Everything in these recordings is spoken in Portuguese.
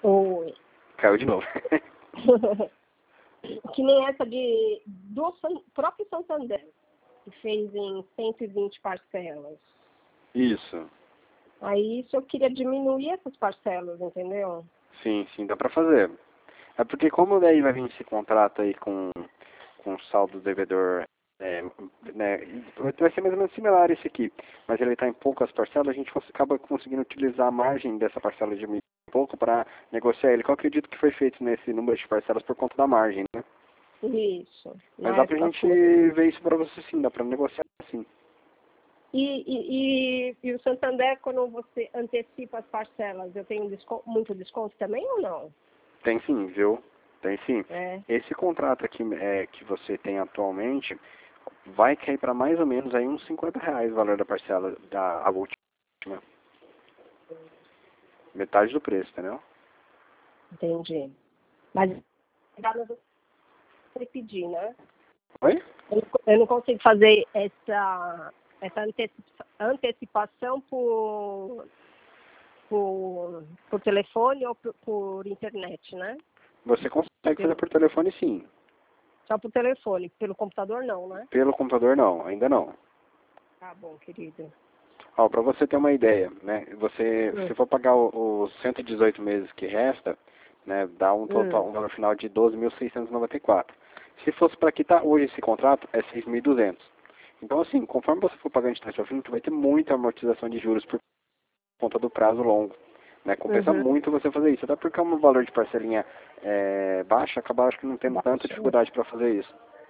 Oi. Caiu de novo. Que nem essa do próprio Santander, que fez em 120 parcelas. Isso. Aí isso eu queria diminuir essas parcelas, entendeu? Sim, sim, dá pra fazer. É porque como daí vai vir esse contrato aí com saldo devedor, né, vai ser mais ou menos similar esse aqui, mas ele está em poucas parcelas, a gente acaba conseguindo utilizar a margem dessa parcela de um pouco para negociar ele, que eu acredito que foi feito nesse número de parcelas por conta da margem, né? Isso. Mas dá pra gente ver isso para você sim, dá pra negociar sim. E o Santander, quando você antecipa as parcelas, eu tenho muito desconto também ou não? Tem sim, viu? Tem sim. É. Esse contrato aqui que você tem atualmente vai cair para mais ou menos aí uns R$ 50 o valor da parcela da última. Metade do preço, entendeu? Entendi. Mas você pedir, né? Oi? Eu não consigo fazer essa antecipação por telefone ou por internet, né? Você consegue fazer por telefone sim. Só por telefone, pelo computador não, né? Pelo computador não, ainda não. Tá bom, querido. Ó, para você ter uma ideia, né? Se for pagar os 118 meses que resta, né, dá um total, um valor final de 12.694. Se fosse para quitar hoje esse contrato, é 6.200. Então, assim, conforme você for pagando de taxa ao fim, tu vai ter muita amortização de juros por conta do prazo longo. Né? Compensa muito você fazer isso. Até porque o valor de parcelinha baixa, acaba acho que não tendo tanta dificuldade para fazer isso.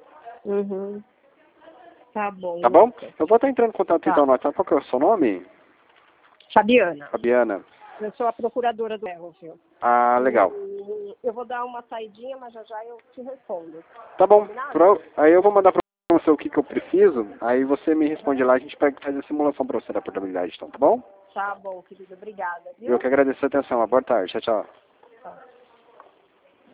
Tá bom. Tá bom? Eu vou estar entrando em contato então no WhatsApp. Qual que é o seu nome? Fabiana. Fabiana. Eu sou a procuradora do erro, viu? Ah, legal. Eu vou dar uma saidinha, mas já eu te respondo. Tá bom. Aí eu vou mandar para você o que eu preciso, aí você me responde lá, a gente faz a simulação para você da portabilidade, então, tá bom? Tá bom, querido. Obrigada, viu? Eu que agradeço a atenção. Boa tarde. Tchau, tchau. Tá.